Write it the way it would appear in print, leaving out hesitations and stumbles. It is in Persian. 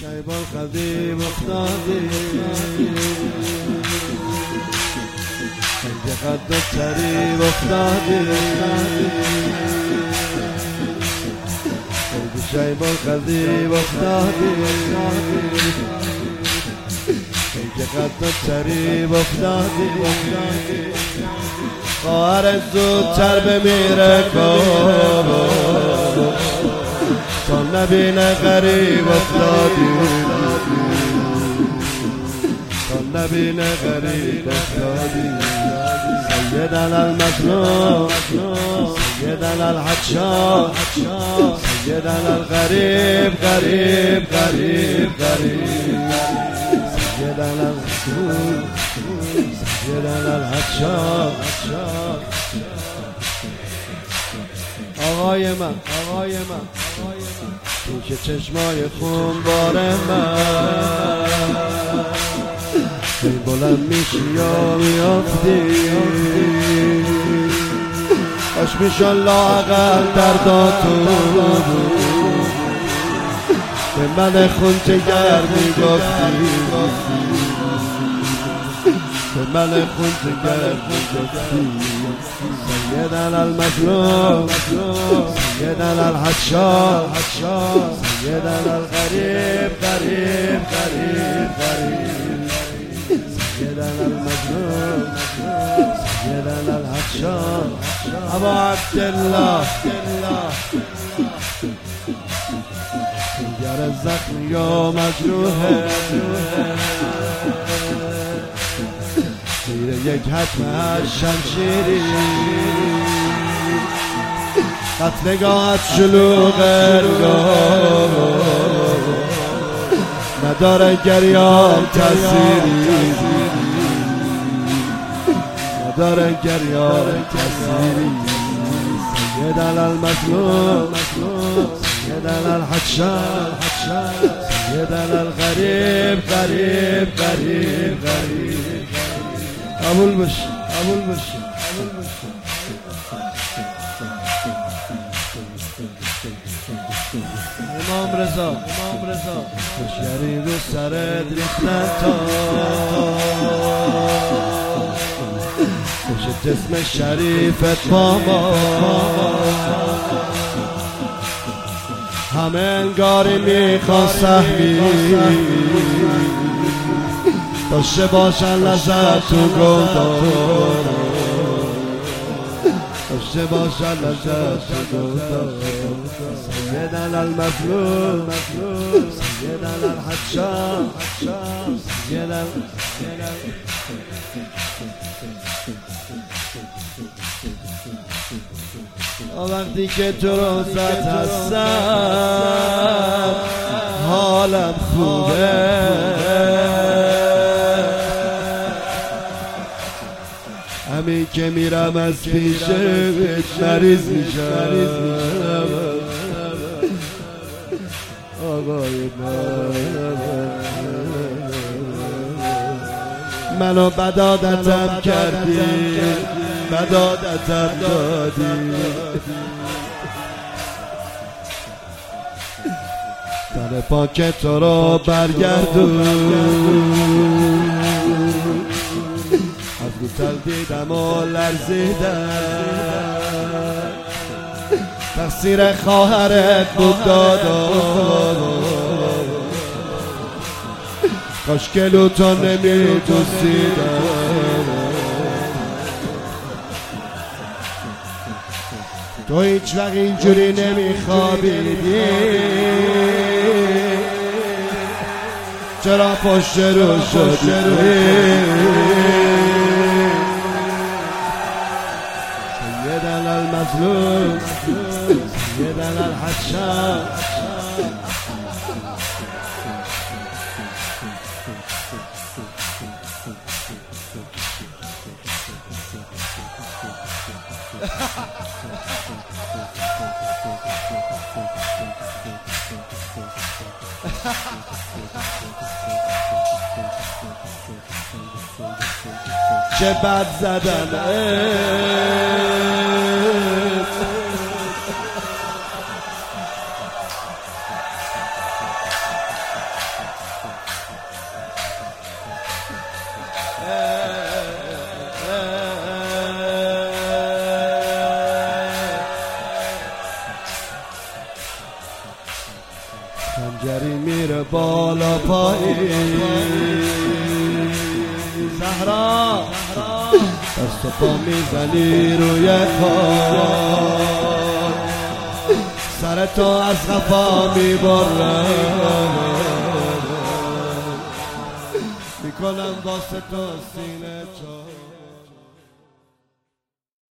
شیبان خدیب افتادی سنگ قد تریب افتادی شیبان خدیب افتادی سنگ قد تریب افتادی خواهر زودتر بمیره کن تا نبینه غریب افتادی تا نبینه غریب افتادی سیدنا المظلوم سیدنا الحجاج سیدنا الغریب غریب غریب غریب سیدنا الرسول سیدنا الحجاج آقای من پیش چشمای خونبار من خیلی بلند میشی یا میافتی باش میشن لااقل درداتو به من خونچگر میگفتی به من خونچگر میگفتی سیدنا المظلوم سیدنا الحجاج سیدنا الغریب غریب غریب غریب سیدنا المظلوم سیدنا الحجاج ابا عبدالله دیگر زخم یا مجروحه زیر یک حتم شمشیری قتلگاهت شلوغ نداره گریان تأثیری نداره گریان تأثیری سیدنا المظلوم سیدنا الحجاج سیدنا الغریب غریب غریب غریب قبول بشه امام رضا خوشگری رو سرت ریختن تا خوشت اسم شریفت با ما همه انگاری میخوان سهمی داشته باشن لذت تو گلدار داشته باشن لذت تو گلدار سیدنا المظلوم سیدنا الحجاج سیدنا وقتی که تو روزت هستم حالم خوبه همین که میرم از پیشت مریض میشم آقای منو بدادتم کردی بدادتم دادی تن پاک تو رو برگردون از رو تلدیدم و لرزیدم تقصیر خواهرت بود دادا کاش که لوتو نمی توسیدم تو هیچ وقت اینجوری نمیخوابیدی چرا پشت رو شدی سیدنا المظلوم سیدنا الحجاج چه بد زدن جگری میره بالا پایین. زهرا دست و پا میزنی روی کار، سرتو از خفا میبره، میکنم واسه تو سینه چار.